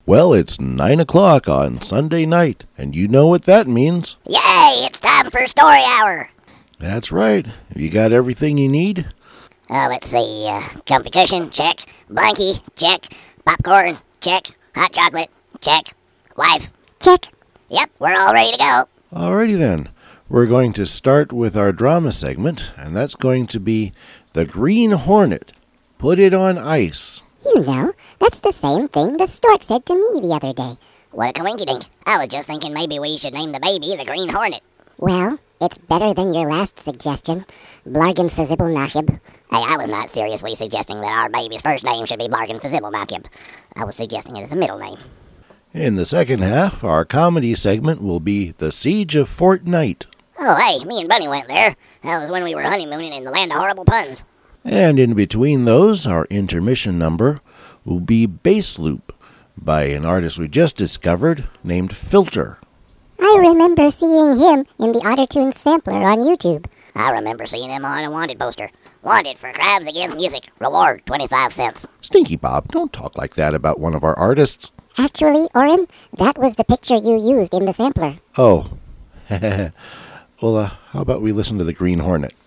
Well, it's 9 o'clock on Sunday night, and you know what that means. Yay, it's time for Story Hour. That's right. Have you got everything you need? Let's see. Comfy cushion, check. Blankie, check. Popcorn, check. Hot chocolate, check. Wife, check. Yep, we're all ready to go. Alrighty then. We're going to start with our drama segment, and that's going to be The Green Hornet. Put it on ice. You know, that's the same thing the stork said to me the other day. What a coinkydink. I was just thinking maybe we should name the baby the Green Hornet. Well, it's better than your last suggestion, Blargan Fizibble Nachib. Hey, I was not seriously suggesting that our baby's first name should be Blargan Fizibble Nachib. I was suggesting it as a middle name. In the second half, our comedy segment will be The Siege of Fort Knight. Oh, hey, me and Bunny went there. That was when we were honeymooning in the land of horrible puns. And in between those, our intermission number will be Bass Loop by an artist we just discovered named Filter. I remember seeing him in the Ottertunes sampler on YouTube. I remember seeing him on a wanted poster. Wanted for crimes against music. Reward 25 cents. Stinky Bob, don't talk like that about one of our artists. Actually, Orrin, that was the picture you used in the sampler. Oh. Well, how about we listen to The Green Hornet?